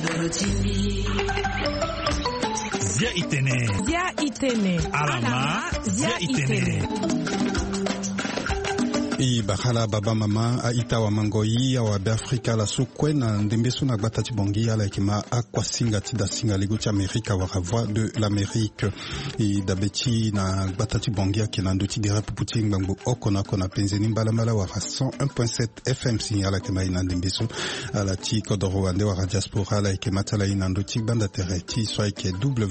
Zia Itene. Alama Zia Itene. Bahala baba mama aita wa mangoi wa Afrika la sokwe na ndembeso na gbata tibongi ala kima akwa singa tida singa ligo cha Amerika wa voix de l'Amérique dabeti na gbata tibongi akina ndoti dira puputi ngbango okona kona penzeni mbala wa 101.7 FM signala kima ina ndembeso ala ti kodoro wande wa diaspora ala kima tala ina ndoti banda tereti soit ke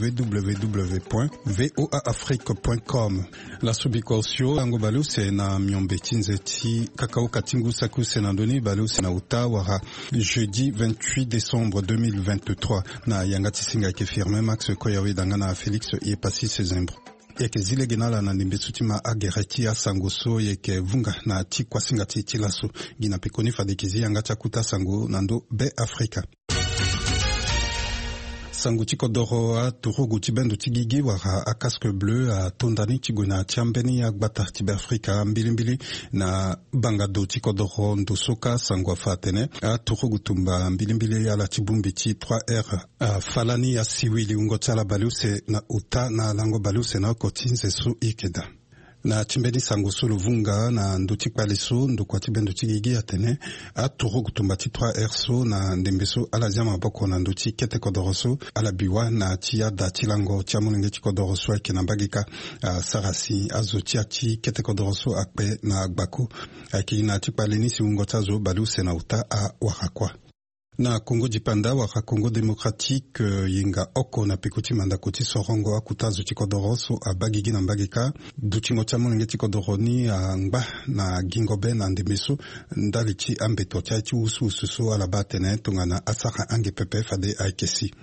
www.voaafrique.com la subikosio ango balu se na myombe tinze ti kakao katingu saku senandoni balu sena uta wara jeudi 28 décembre 2023 na yangati singa ke firme Max Koyawe dangana Félix et Passi Sezembro yeke zile genala na nimbesutima agereti ya sangoso yeke vunga na ti kwa singa ti tilaso gina pekoni fadekezi yangata kuta sango nando be Afrika sangu tiko doro a turugu tibendo tigigi wara a casque bleu a tondani tiguna tiambeni ya gbata tibe Afrika mbilimbili na bangado tiko doro ndosoka sangu afatene a turugu tumba mbilimbili ya la tibumbi ti 3R a falani ya siwili ungotala baluse na uta na lango baluse na kotinze su ikeda na timbeni sango solo vunga na nduti paliso ndukwa tibendo tigigi atene aturo kutumba ti 3R so na ndembeso ala jama boko na nduti kete kodoroso ala biwa na tia da tilango tia mulenge ti kodoroso ake na bagika sarasi azo tia ti kete kodoroso akpe na agbako ake na ti paleni si ungotazo balu sena uta a wakakwa na Congo dipanda waka Congo démocratique yinga oko na pikuti manda kuti sorongo akutazo tikodoroso abagigi na mbagika dutingo chamulenge tikodoroni ngba na gingobe na ndemeso ndali ti ambeto ti usu ala batene tungana asaka ange pepe fade aikesi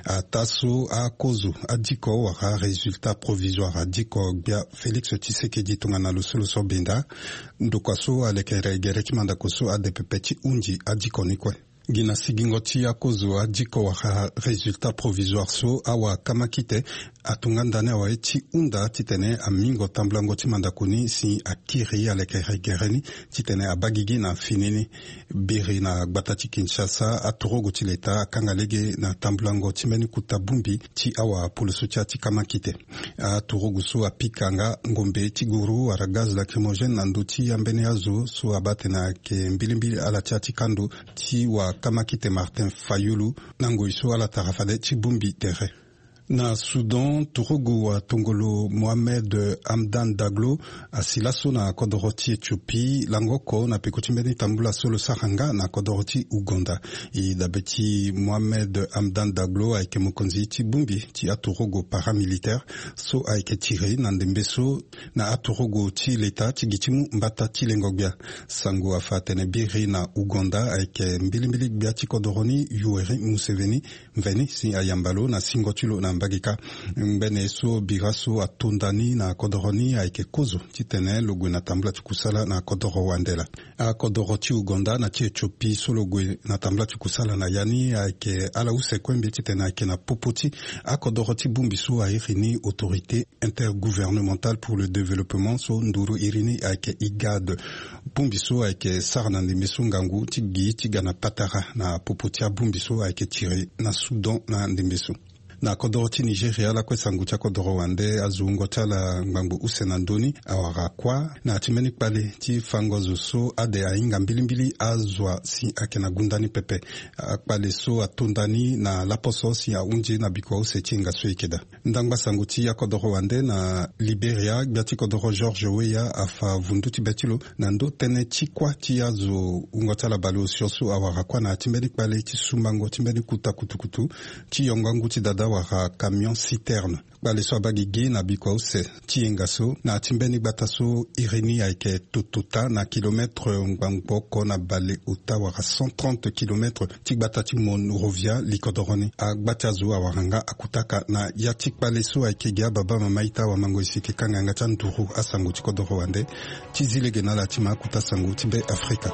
ataso akozo adiko waka résultat provisoire adiko bia Félix Tshisekedi tungana lusulu sobinda ndukwaso alekere gereki manda koso adepepe ti unji adiko nikwe gina sigingoti ya kozo adiko wa resultat provisoire so awa kamakite atungandane wa eti unda titene amingo tamblango timandakuni si akiri alekere gereni titene abagigi na finini biri na gbatati Kinshasa atorogo tileta kangalege na tamblango timeni kutabumbi ti awa pulusucha ti kamakite atorogo so apikanga ngombe tiguru ara gaz lacrymogène na nduti ambene azo so abatena ke mbilimbili ala tiati kando ti wa kamakite Martin Fayulu nango iso ala tarafade tibumbi tere na Soudan turugu wa tongolo Mohamed Hamdan Daglo asilaso na kodoroti Ethiopie langoko na pekutimeni tambula solo saranga na kodoroti Uganda idabeti Mohamed Hamdan Daglo aike mokonzi ti bumbi ti aturugu paramilitaire so aike tire na ndembeso na aturugu ti leta ti gitimu mbata ti lengobia sango afatene biri na Uganda aike mbilimbili bia ti kodoroni Yoweri Museveni mveni si ayambalo na singotilo na mbagika mbene so biraso atondani na kodoroni aike kozo titene logwe na tambla tikusala na kodoro wandela a kodoro ti Uganda na ti Ethiopie so logwe na tambla tikusala na yani aike ala use kwembe titene aike na popoti a kodoro ti bumbi so airini autorité intergouvernementale pour le développement so nduru irini aike IGAD bumbi so aike sarna ndembeso ngangu tigi tigana patara na popoti a bumbi so aike tire na Soudan na ndembeso na kodoro ti Nigeria la kwesangu cha kodoro wande azungo chala ngbangbo usenandoni awara kwa na timeni pale ti fangozo so ade ainga mbilimbili azwa si akena gundani pepe pale so atondani na laposo si ya unji na bikwa use chinga so ikeda ndangba sangu ti ya kodoro wande na Liberia gati kodoro George Weah afa vunduti betilo na ndo tene chikwa ti azo ungo chala balo sioso awara kwa na timeni pale ti sumbango timeni kuta kutukutu ti yongangu ti dada wara camion citerne bale so bagigi na bikwa use tiengaso na timbeni bataso irini aike totota na kilometre ngbangbo na bale uta wara 130 km tigbata ti Monrovia likodoroni agbatazo awaranga akutaka na yatik bale so aike gia baba mamaita wa mango isike kanganga tanturu asangu tikodoro wande tizile genala tima akuta sangu tibe Afrika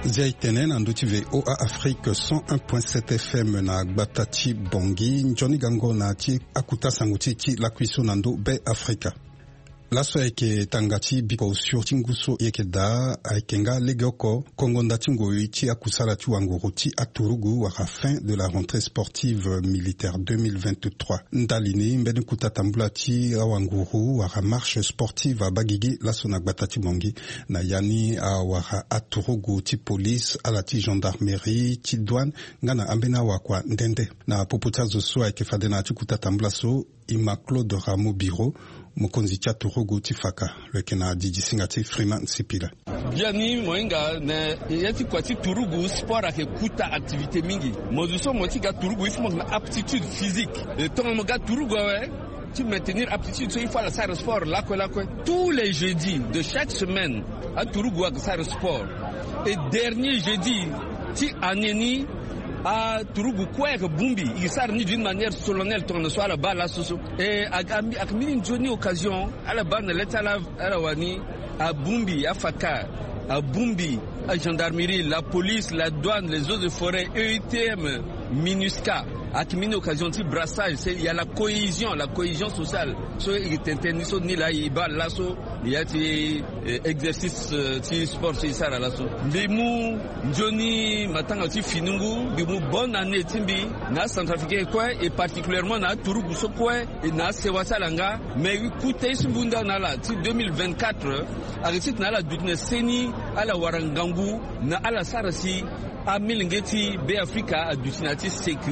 Zia itene na nduti VOA Afrique 101.7 FM na Gbatati Bongi Njoni Gango na ti akuta sanguti ti la kuiso nando be Afrika. Laso eke tangati biko sur tinguso yeke da aikenga legeoko kongonda tingo iti akusala ti wangoro ti aturugu waka fin de la rentrée sportive militaire 2023. Ndalini mbeni kuta tambula ti wangoro waka marche sportive a bagigi laso na Gbatati Bongi na yani a waka aturugu ti police ala ti gendarmerie ti douane ngana ambena wakwa ndende. Na poputa zoso eke fadena ti kuta tambula so ima Claude Ramo Biro Mokonzi Turugu Tifaka lekena Didi Singati Freeman Sipila. Biani moinga ne yati kwati Turugu sport ake kuta activité mingi. Mozuso motika Turugu il faut une aptitude physique. Et ton moga Turugu tu maintenir aptitude il faut la salle sport là quoi. Tous les jeudis de chaque semaine à Turugu à salle sport. Et dernier jeudi ti aneni à Turugu quoi que Bumbi il s'arrête d'une manière solennelle tourne soit la bas la soso et à mini journée occasion à la bande l'état à la wani à Bumbi à Faka à Bumbi à gendarmerie la police la douane les eaux de forêt EITM MINUSCA à mini occasion de brassage c'est il y a la cohésion sociale so il t'interdit so ni là il bat là so il y a des exercices ti sport c'est ça là so bimu Johnny matanga ti finungu bimu bonne année timbi na centrafricain quoi et particulièrement na Turugu so quoi et na sewasa langa mais écoutez ce bunda na la ti 2024 avec na la dutne seni ala warangangu na ala sarasi a milingeti be Africa a dutinati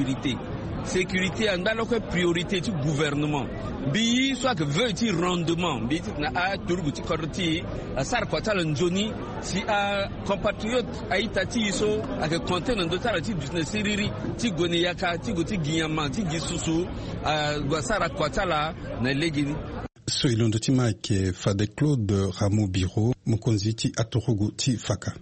sécurité andalo ko priorité du gouvernement bi soit que veut dire rendement bi na a Turugu ti korti a sar kwatala njoni si a compatriote aitati so a que compter dans d'autres ti du siriri ti goni yaka ti goti ginyama ti gisusu a gwasara kwatala na legini so ilondo ti Mike Fade Claude Ramo Biro Mokonzi ti Aturugu ti Faka.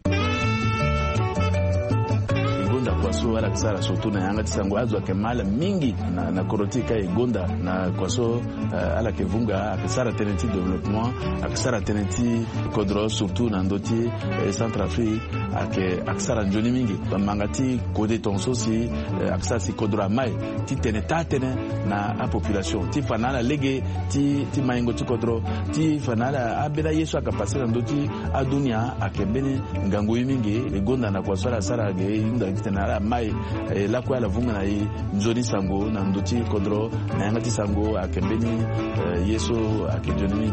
Kwaso ala kisara soto na yanga tisango azwa kemala mingi na korotika igonda na kwaso ala kevunga akisara teneti développement akisara teneti kodro surtout na ndoti Centrafrique akisara njoni mingi bamangati kode tonso si akisara si kodro mai ti tenetane na a population ti fanala lege ti maingo ti kodro ti fanala abela yesu akapasira ndoti adunia akembene ngango mingi igonda na kwaso ala sara ge inda kitana mai la kwa la vunga na nzoni sango na ndoti kodro na yangati sango akembeni yeso akejoni.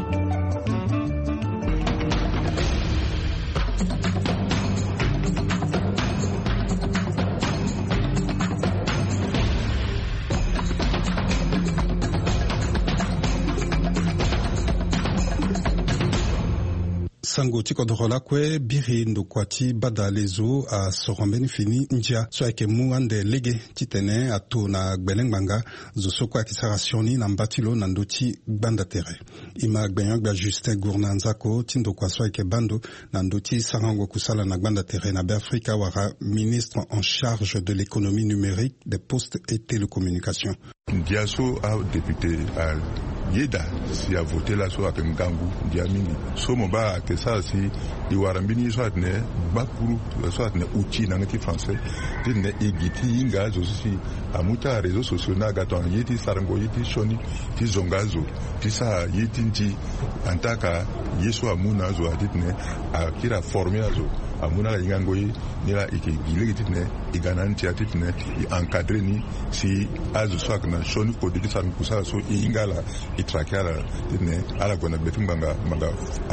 Sango tiko dorola kwe biri ndo kwati bada lezo a sorombeni fini njia so ake muande lege titene ato na gbeleng banga zo soko akisara sioni na mbatilo na ndoti banda tere. Ima gbenyang bia Justin Gournanzako tindo kwa so ake bando na ndoti sarango kusala na banda tere na Afrika wara ministre en charge de l'économie numérique, des postes et télécommunications. Ndiaso a député à Yeda si a voté la so avec Ngangu Diamini so moba que ça si iwarambini so atne bakuru so atne uchi na ngati français tene igiti inga zo si amuta réseaux sociaux na gaton yiti sarango yiti shoni ti zongazo ti sa yiti nti antaka yeso amuna zo atne akira formé azo amuna la ngango yi ni la ikigile titne igananti atitne encadrer ni si azo so akna shoni ko de sa kusa so ingala itrakara titne ala kona betumbanga manga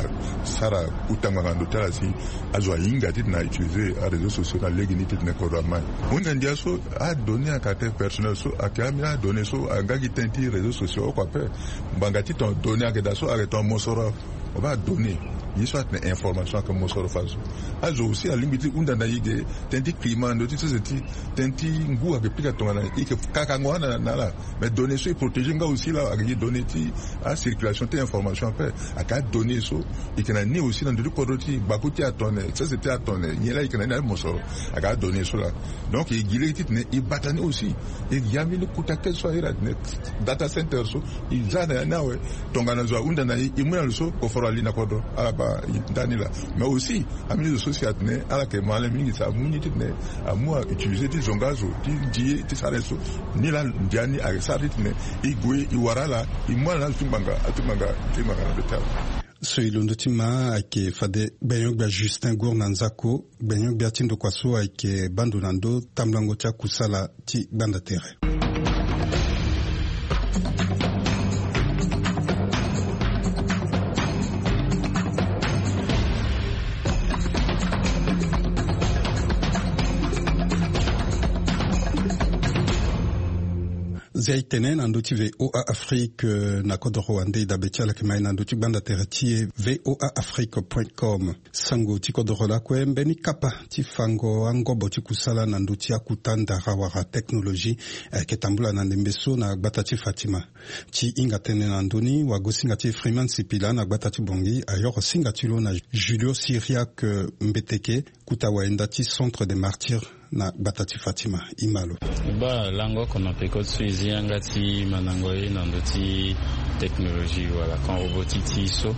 sara utanga ndo tala si azo inga titna utiliser à réseaux sociaux na legini titne ko rama munga ndia so a donné à caractère personnel so akamira donné so agagi tenti réseaux sociaux quoi pe banga titon donné à kedaso arrêtons monsoro on va donner il soit une information que mon sort fasse azo aussi à limite unda na yige tenti climat ndo titi tenti ngua ke pika tongana ike kakangwa na la mais donner so protéger nga aussi là à donner ti à circulation te information après aka donner so ikena ni aussi dans de kodoti bakuti a tonner ça c'était à tonner ni là ikena na mon sort aka donner so là donc il gile titi ne ibatani aussi il yami le kutake so ira data center so il zana na we tongana zo unda na imuna so ko forali na kodo ala ba danila mais aussi amini société ne ala ke mala mingi sa muni tne amua utiliser des zongazo di sareso ni la ndiani a sarit ne igwe iwarala imwana tumbanga na beta soilondo tima ake fade benyogba Justin Gournanzako benyogba tindo kwaso ake bando nando tamlango cha kusala ti banda tere. Zaitenen andoti VOA Afrique na kodo Rwanda dabetia la kema andoti banda tertie voaafrique.com sango tikodo la kwembe ni kapa tifango angobo tikusala nandoti akutanda rawara technology ketambula na ndembeso na batati Fatima ti ingatene nandoni wagosinga ti Freeman Sipila na batati bongi ayor singatilo na Julio Syriac Mbeteke kutawaenda ti Centre des Martyrs na batati Fatima imalo ba lango kono peko suizi angati manangoye nandoti technologie wala kan robotiti so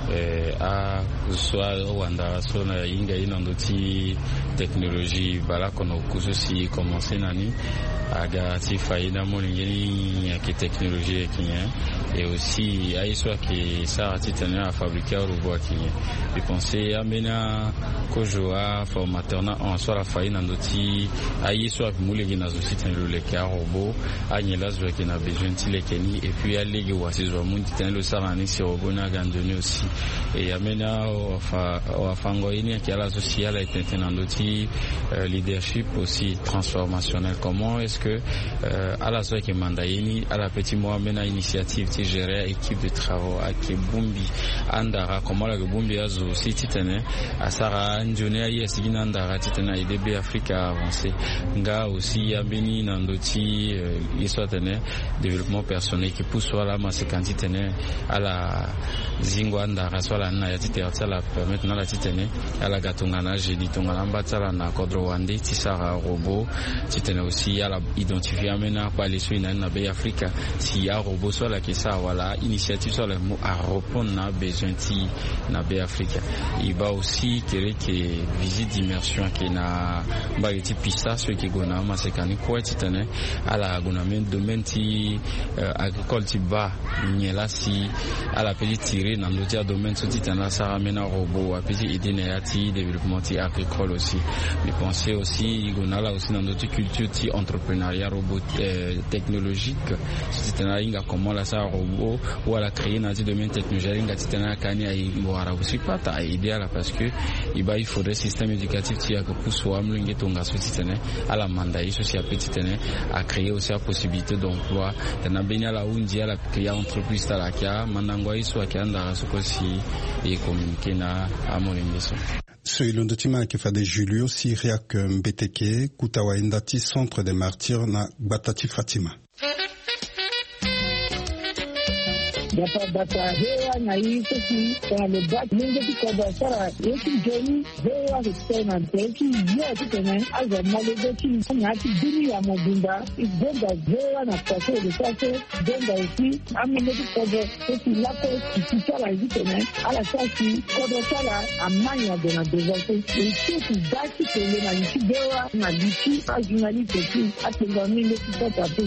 a soit Rwanda so na inga inandoti technologie bala kono kususi commencer nani aga ti faida molingeni ya ki technologie kinye et aussi aiswa ki sa titania a fabriquer robot kinye je pensais amena kojoa formateur na en soit la faida nandoti aiswa mulegi na zositene le ka robot anyela zo ki na besoin ti lekeni et puis alegi wasi zo mun titene le sarani si robot na gandoni aussi et amena o fango ini ki ala social et nandoti leadership aussi transformationnel. Comment est-ce que à la soirée qui mandaini à la petit mois mena initiative ti gérer équipe de travaux à Kibumbi andara comment la Kibumbi azo city tene asara njone ayi asigina andara titena IDB Africa avancé nga aussi yabeni nandoti histoire tene développement personnel qui pousse wala masekanti tene à la zingo andara swala na ya titerta la permettre na la titene à la gatungana jedi tungana mbatala na kodro wande tisara robot titene aussi à la identifier amena kwa leso ina na Bay Africa si ya robot soit la kesa wala initiative sur le mot à répondre na besoin ti na Bay Africa il va aussi querer que visite d'immersion qui na ba ti pista ce qui gona masekani kwa titane ala gona men domaine ti agricole ti ba nyela si ala petite tirer na ndotia domaine so titana sa amena robot a petite idée na ti développement ti agricole aussi mais penser aussi gona là aussi dans notre culture ti entrepreneuriat robot technologique titana inga comment la sa robot ou ala créer na ti domaine technologique inga titana kani ai wara aussi pas ta idéal parce que il faudrait système éducatif ti a que pour soi mlinge tonga so titana ala mandai so si a petitene a créer aussi la possibilité d'emploi na benya la undia la créer entreprise ta la kia mandango iso akianda so ko si et communiquer na amolimbeso. Soilondo tima ke fade Julio Syriac Mbeteke kutawaenda ti Centre des Martyrs na batati Fatima. Data hewa na hizo ki kwa lebaki mingi kwa basara yeki joni hewa kutena teki yote tena aza malebeki na ati dini ya mobimba ibonda hewa na kwaso de kwaso bonda usi amileki kwa teki lako kisala hizi tena ala sasi kwa sala amanya de na devote iti daki tele na iti hewa na liti ajunali teki atenga mingi kwa tatu.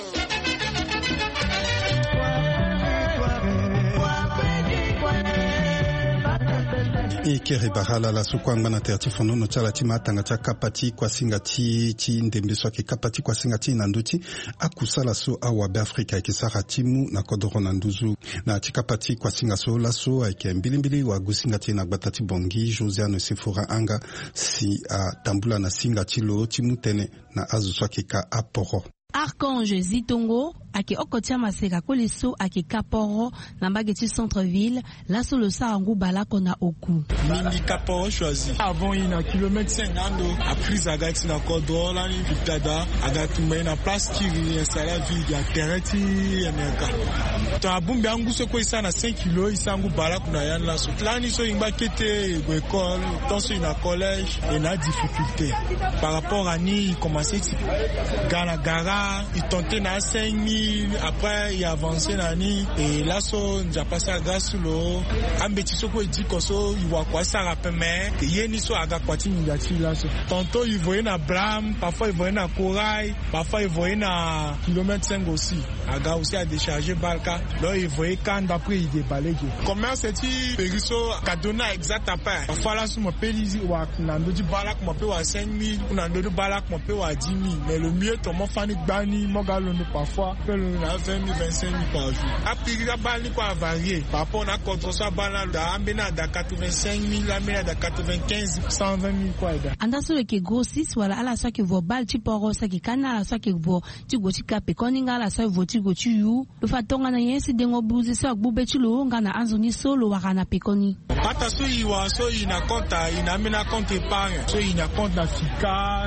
Ikere bahala la sukwanga na tertifono no chala tima tanga cha kapati kwa singati ti ndembeso ke kapati kwa singati na nduti akusala so awa be Afrika ikisara timu na kodoro na nduzu na tikapati kwa singaso la so ake mbilimbili wa gusingati na batati bongi Josiane Sefora anga si tambula na singati lo timu tene na azu swake ka aporo. Archange Zitongo ake okotia maseka koleso ake kaporo na mbageti centre-ville la solo sarangu balako na oku. Mini kaporo choisi. Avant ina kilomètre 50 a prise agati na kodrola ni vitada agati na place qui installa ville ya terreti emeka. Ta bumbi angu so ko isa na 5 kilo isangu balako na yan la so. Tlani so imba kete école, tanso ina collège et na difficulté. Par rapport à ni commencer Gana gara là, il tentait na 5000, après il avançait nani, et là, il a passé à gaz sous l'eau. Un petit soko, il dit que il voit quoi ça rappelle, mais il y a une histoire à Gakwati Nigati là. Tantôt, il voyait na Blam, parfois il voyait na Corail, parfois il voyait na kilomètre 5 aussi. Aga aussi a déchargé Balka, là il voyait quand après il déballait. Comment c'est-il, Periso, Kadona exact à part. Parfois là, sur mon pays, ou à Nando Balak, mon pays à 5000, ou Nando Balak, mon pays à 10 000. Mais le mieux, ton mon Fanny Bani, mon galon parfois, peut le 20 000, 25 000 par jour. Après, il y a Bani quoi varier. Par rapport à contre ça, Bana, d'Ambena, de 85 000, Ambena, de 95 120 000 quoi. Andaso le ke grossis, wala ala sa ke vo bal ti poro sa ke kana ala sa ke vo ti go ti kape koninga ala sa vo ti go ti yu. Le fatonga na yensi dengo buzi sa gbube ti lo nga na anzoni solo wakana pekoni. Hata so iwa so ina konta ina mina konta épargne so ina compte na FICA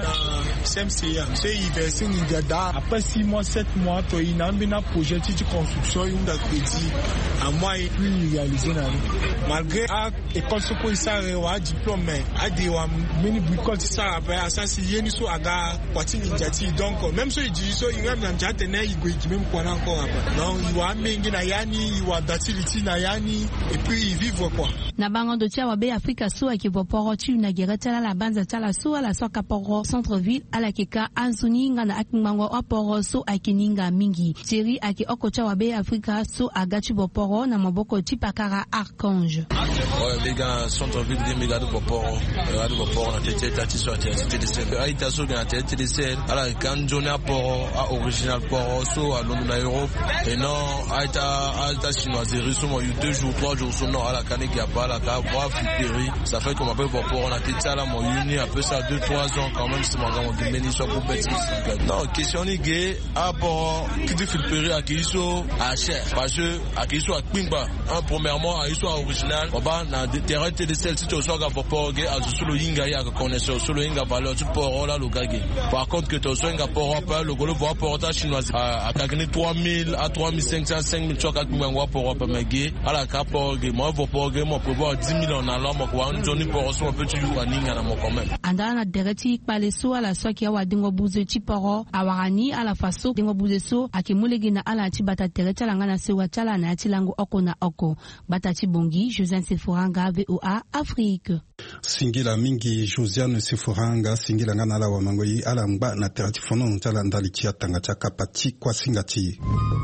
CMCA so investir ni gada après 6 mois 7 mois to ina mina projet de construction yunda crédit à moi et plus réalisé na malgré a école soko isare wa diplôme a de wa mini bricole ça après ça si yeni so aga kwati ninjati donc même so idi so ina na njate na igwe même quoi encore après non iwa mengi na yani iwa datility na yani et puis ils vivent quoi. Na bango do tia wabe Afrika so ki voporo ti na geretela la banza tala so ala so kaporo centre ville ala keka anzuni nga na akmango oporo so akininga mingi seri aki okocha wabe Afrika so agachi voporo na maboko ti pakara Archange. Les gars centre ville de Migado voporo na tete tati so ati TDC aita so na TDC ala kanjona poro a original poro so à Londres na Europe et non aita chinoiserie so mo 2 jours 3 jours so non ala kaniki apa la ka voir flipperie ça fait qu'on appelle voporo on a été là mon uni un peu ça 2-3 ans quand même c'est mon gars de béni soit pour bêtise non question ni gay apport qui dit flipperie à qui so à cher parce que à qui so à Pimba un premièrement à histoire original on va na terrain de celle si tu so ga voporo gay à solo inga ya connaisseur solo inga valeur tu poro là le gars par contre que tu so inga poro pas le golo voit portage chinois à gagner 3000 à 3500 5000 choc à Pimba poro pas mais gay à la capor gay moi voporo gay moi pour 10 000 en allant moi quoi on donne pour un peu tu joues à ninga na moi quand même andana dereti paleso ala soki ya wadingo buze chiporo awani ala faso dingo buze so akimulegi na ala chibata tereta langa na sewa chala na chilango oko na oko bata chibongi Josiane Sefuranga VOA Afrique singila mingi Josiane Sefuranga singila ngana la wamangoi ala mba na tereti fono chala ndali chia tanga chaka pati kwa singati.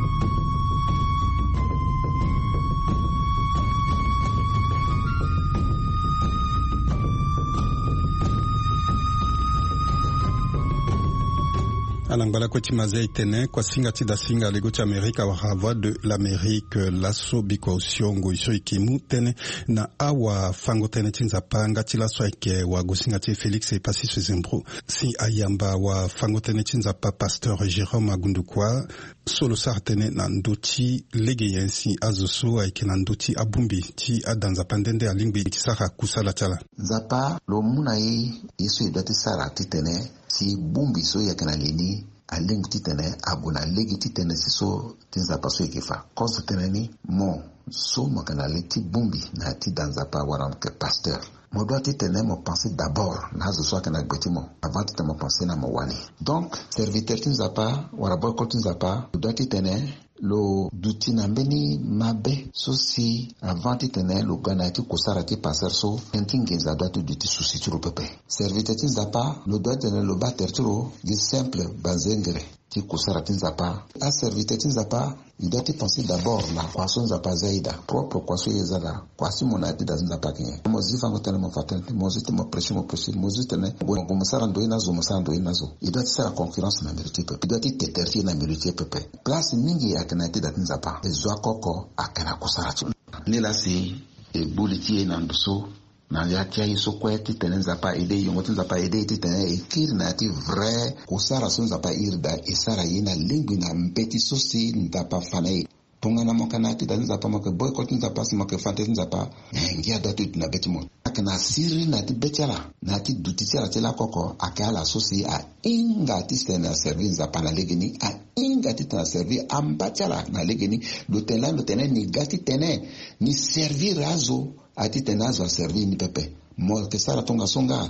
Alangala kweti mazei tene kwa singa tida singa lego cha Amerika wa voix de l'Amérique laso biko siongo iso ikimu tene na awa fango tene tinza panga tila so ike wa gosinga ti Félix et Passis Zembro si ayamba wa fango tene tinza pa pasteur Jérôme Agundukwa solo sartene na ndoti lege yensi azoso aike na ndoti abumbi ti adanza pandende alingbi kisaka kusala chala zapa lo muna yesu idati sara titene si bumbi so yakana leni alengu titene abuna legi titene siso tinza paso ekefa kosa teneni mo so makana leti bumbi na ti danza pa waram ke pasteur mo doit titene mo penser d'abord na zo so kana gbetimo avant titene mo penser na mo wali donc serviteur tinza pa warabo ko tinza pa doit titene lo duti na mbeni mabe so si avant titene lo gana ti kosara ti passer so entingeza doit duti susi turo pepe serviteur tinza pa lo doit tene lo bater turo di simple bazengere ti kosara tinza pa a serviteur tinza pa il doit y penser d'abord la croissance zapa zaida propre croissance yezala kwasi monati da tinza pa kinye mozi fango tene mo fatene mozi te mo pressure mozi tene bo musara ndo inazo il doit faire concurrence na mérite pepe il doit y tertier na mérite pepe place mingi ya kanati da tinza pa ezwa koko akana kosara tu nila si e buliti na nduso na yatia iso kweti tenenza pa ide yongo tenza pa ide titene ikiri na ti vrai kusara sonza pa irda isara yina lingwi na mpeti sosi ndapa fanei ponga na mokanati tenza pa moke boycott tenza pa moke fante tenza pa ngia datu na betimo akana siri na ti betala na ti dutitiara tela koko akala sosi a inga ti stena service pa na legeni a inga ti na servir ambachala na legeni do tene ni gati tene ni servir azo ati tenazo a servir ni pepe mo ke sara tonga songa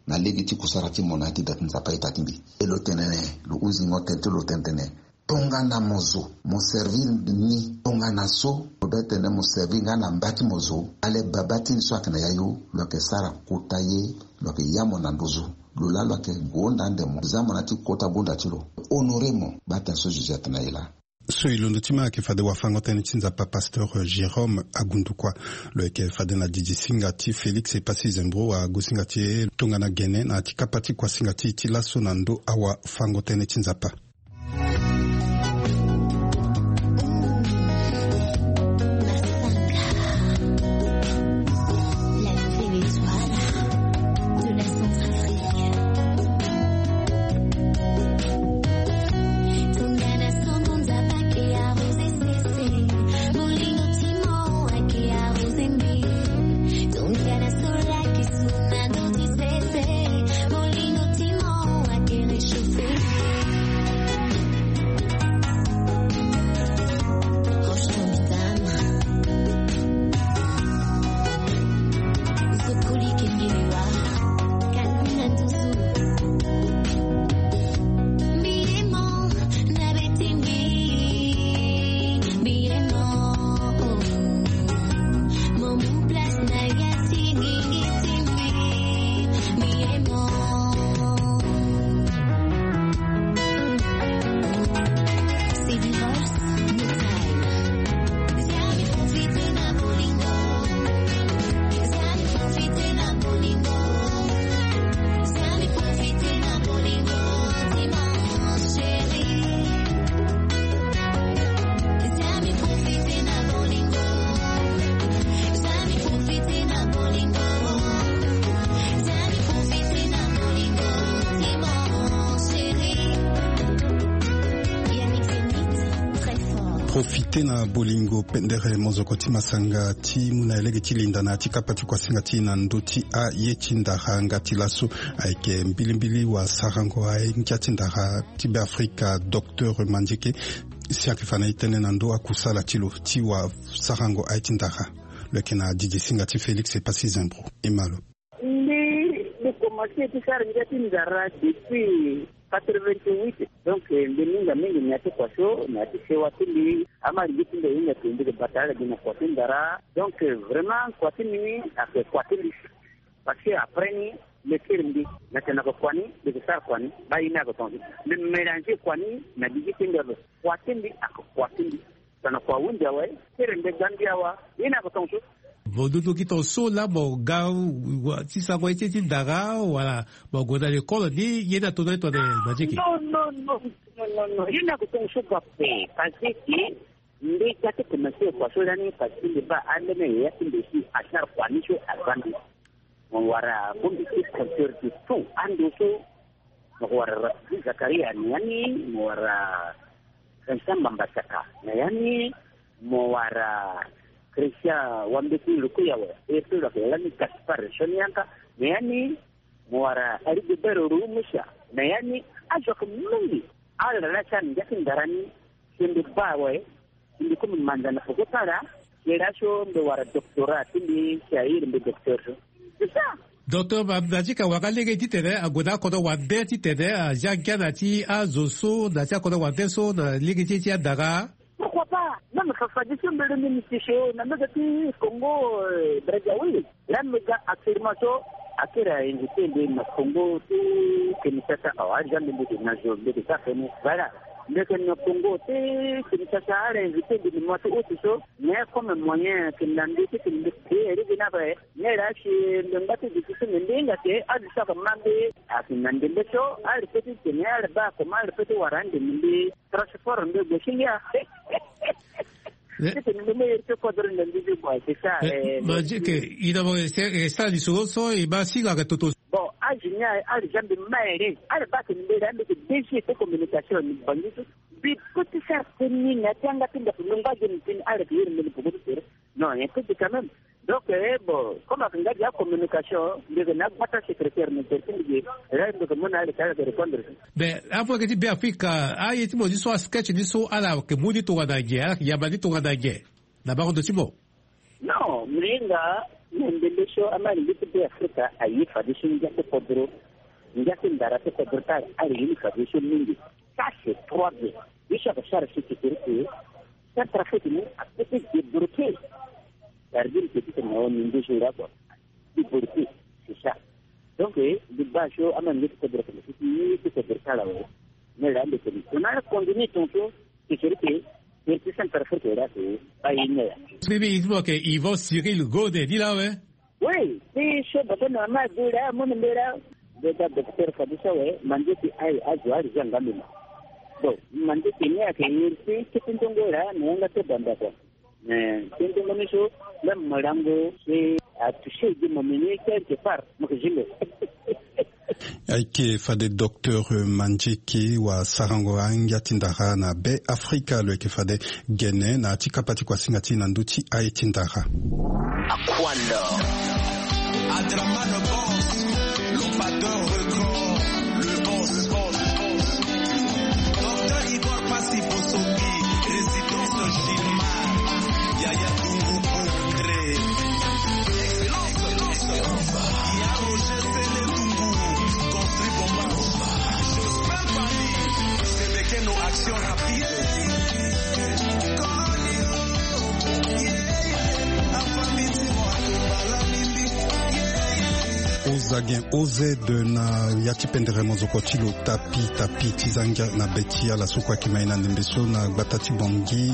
na legi ti kusara ti mona ti datin zapa itatimbi elo tenene lo uzi ngo tente lo tentene tonga na mozo mo servir ni tonga na so obetene mo servir ngana mbati mozo ale babati so akana yayo lo ke sara kotaye lo ke yamo na ndozo lo la lo ke gonda ndemo zamona ti kota bunda tiro honoremo bata so juzet na ila so ilondo tima ke fade wa fango tene tinza pa pasteur Jérôme Agundukwa lo ke fade na Didi Singati Félix et Pasi Zembro a Gusingati tongana gene na tikapati kwa Singati tilaso nando awa fango tene tinza pa Profiter na bolingo pendere mozokoti masanga ti muna elege ti linda na ti kapati kwa singa ti na ndoti a ye ti ndara ngati laso aike mbilimbili wa sarango ai nkiati ndara ti be Afrika Dr Mandike siaki fana itene na ndo akusala tilo ti wa sarango ai ti ndara leke na Didi Singati Félix et Pasi Zembro imalo le commencé ti sara ngati ndara depuis 88 donc ndinga mingi nyati kwa show na tisewa tili ama ngitinde inga tinde batala dina kwa tindara donc vraiment kwa tini après kwa tili parce que après ni le kirindi na tena kwa kwani de sar kwani baina ko tongi le mélanger kwani na digitinde kwa tindi akwa tindi sana kwa wunja we kirinde gambia wa ina ko tongi Bodudu qui t'en saut là, mon gars, si ça va être une dara, voilà, mon gars dans l'école, ni y a ton étoile de magique. Non, il y a que ton saut pas fait, parce que les gars qui commencent à passer l'année, parce que les bas à l'année, il y a une décision à faire quoi, ni chose à vendre. On va bon petit compteur de tout, en dessous, on va Zakaria Niani, on va Vincent Bambasaka, Niani, on va Christian wambeki lukuyawe eto la kelani Kaspar Shonianka yani mwara alibero rumusha na yani ajoka mungi ala la chan yakin darani sindi bawe sindi kum mandana fokotara yerasho ndo wara doctorat sindi shair ndo doctor ça Docteur Babdajika wakalege titere agoda kodo wande titere a jankana ti a zoso na tia kodo wande so na lege ti daga. Pourquoi pas? Non, mais ça fait du temps de l'administration. On a mis Congo, Brazzaville. Là, nous avons actuellement akira invité de Congo, que nous avons jamais de nager, de ça, voilà. Mais que nous Congo, que nous avons invité de nous montrer autre chose, mais comme moyen que nous avons dit que nous avons dit, mais là, chez le bateau de tout le monde, c'est à du sac mandé, à Finlande, le show, à le petit seigneur, bas, comment le petit warang de Mindi, transport de Bosnia. C'est le meilleur quadre de l'industrie, c'est ça. Magique, il a resté du solo et basi la gatoto. Bon, à Génial, à les gens de Maïré, à la base de l'Iran, de déchets de communication, puis côté ça, c'est une attente de l'ongage de l'Iran, à la vie de l'Iran. Non, il y a que quand même. Donc, bon, comme on a la communication, le pas secrétaire, mais c'est là, on a le répondre. Mais après que tu bien fait ah, il dit soit sketch ni so ala que mudi to wada guerre, ya bani to wada guerre. D'abord de Timo. Non, mringa, Nembelesho amali lipi Afrika ayi fadisho njake kodro njake ndarate kodro ta ali fadisho mingi. Ça c'est 3B. Bisha bashara sécurité. Ça trafic ni a peut-être débloqué. C'est-à-dire que tu n'as pas de là quoi. Débloqué, c'est ça. Donc le basho amali lipi kodro ni c'est kodro ta là. Mais là le pays. On a condamné ton sécurité. Yvan Cyril Godet, dit là, ouais. Oui, c'est chaud, normal, de là, mon numéro de docteur Fabissa, ouais, mandé qui aille à jouer les gens gamins. Bon, mandé qui n'est à qu'il c'est un tongo là, mais on a fait d'un d'accord. Mais c'est un tongo, même Marango, c'est à toucher du moment quelque part, moi je l'ai. Aike fade Dr Manjiki wa Sarango anga tindara na be Afrika lo ke fade gene na tikapati kwa singati na nduti ai tindara. Aquando Adramano boss, l'opérateur record, le boss. Docteur Igor Passif Osobi, résidence Gilmar, Yaya Tungu Progrès. Excellence. Y'a Roger Sele Tungu. Nos actions rapides. Ozagen oze de na yatipendere mozoko chilo tapi tizanga na betia la sokwa kimaina ndembeso na batati bongi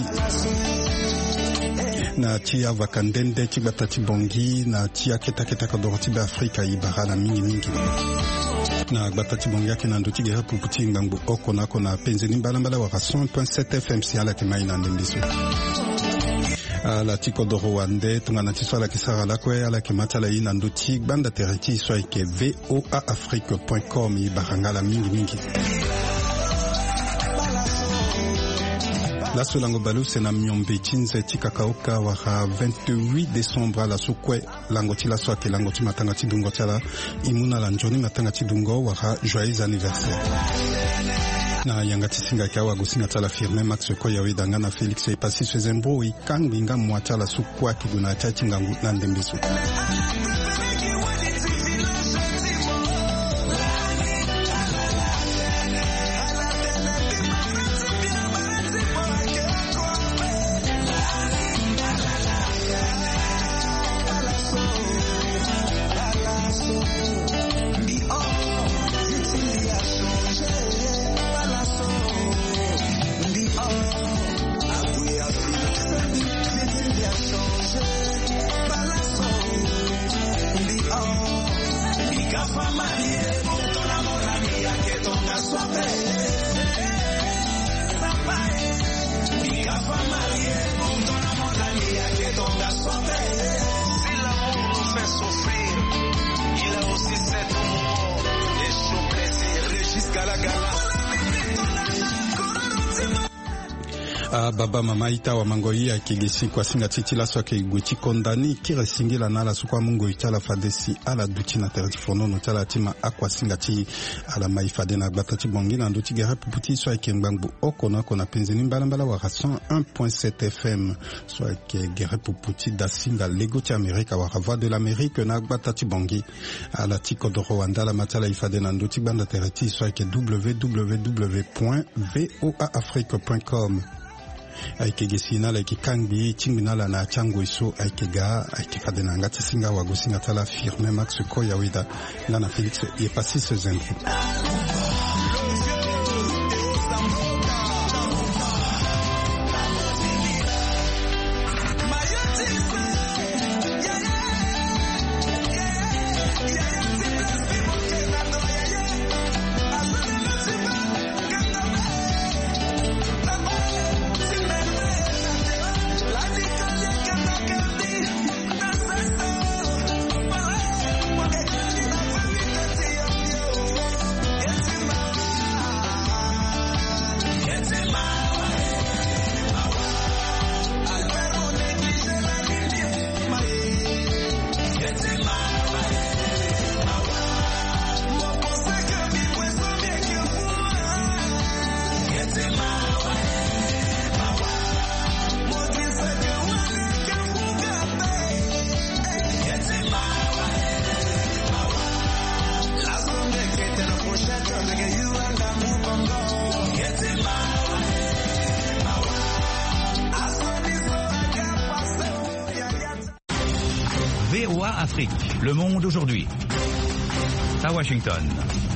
na tia vakandende ti batati bongi na tia keta kadoroti be Afrika ibara na mingi na batati bongi yake na nduti gera puputi ngambo oko nako na penzeni mbala wa 100.7 FM si ala kimaina ndembeso ala tiko do Rwanda tungana tiswa la kisara la kwe ala kimatala ina nduti banda tereti so ike voaafrique.com ibarangala mingi la solango balu sena myombe chinze tikakaoka waka 28 décembre la sukwe lango tila swake lango timatanga tidungo tala imuna la njoni matanga tidungo waka joyeux anniversaire na yanga tisinga kawa gusinga tala firme Max Koya wedanga na Felix epasi swezembo ikanginga mwatala sukwa kiguna chachinga na ndembeso baba mama ita wa mangoi ya kigesi kwa singa titi la swake igweti kondani kire singila na la sukwa mungo itala fadesi ala duti na tereti fono no tala tima akwa singa ti ala maifade na batati bongi na nduti gera puputi swake ngbangu oko na kona penzeni mbala wa 101.7 FM swake gera puputi da singa lego ti Amerika wa voix de l'Amérique na batati bongi ala tiko do Rwanda la matala ifade na nduti banda tereti swake www.voaafrique.com aike gesina la kikangi chingina na chango iso aike ga aike kadena ngati singa wagosinga tala firme Max Koya wida na Felix e passé ce zengu VOA Afrique, le monde aujourd'hui. À Washington.